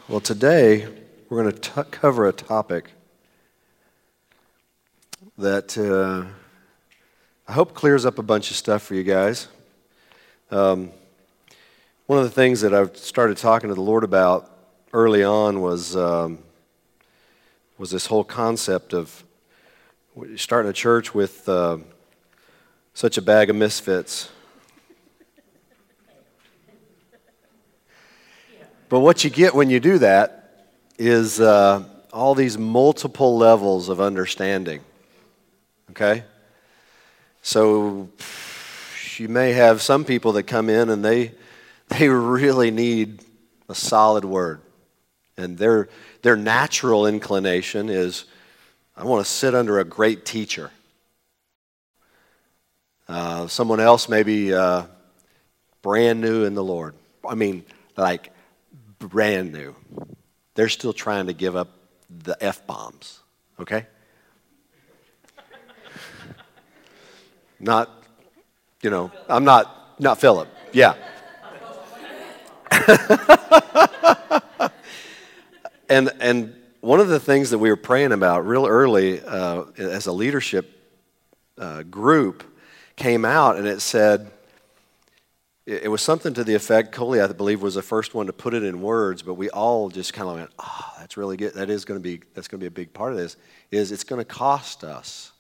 Well, today we're going to cover a topic that I hope clears up a bunch of stuff for you guys. One of the things that I've started talking to the Lord about early on was this whole concept of starting a church with such a bag of misfits. But what you get when you do that is all these multiple levels of understanding, okay? So you may have some people that come in and they really need a solid word. And their natural inclination is, I want to sit under a great teacher. Someone else may be brand new in the Lord. I mean, like, brand new. They're still trying to give up the F-bombs, okay? Not, I'm not Philip. Yeah. And one of the things that we were praying about real early as a leadership group came out, and it said, it was something to the effect, Coley, I believe, was the first one to put it in words, but we all just kind of went, that's really good. That's going to be a big part of this, is it's going to cost us,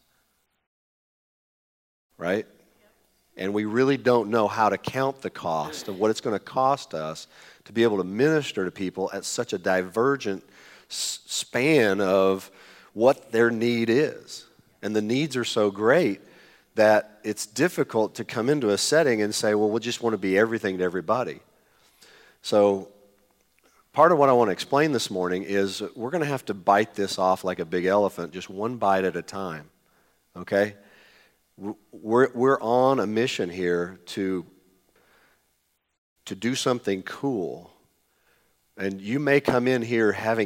right? And we really don't know how to count the cost of what it's going to cost us to be able to minister to people at such a divergent span of what their need is. And the needs are so great that it's difficult to come into a setting and say, well, we just want to be everything to everybody. So part of what I want to explain this morning is we're going to have to bite this off like a big elephant, just one bite at a time, okay? We're on a mission here to do something cool. And you may come in here having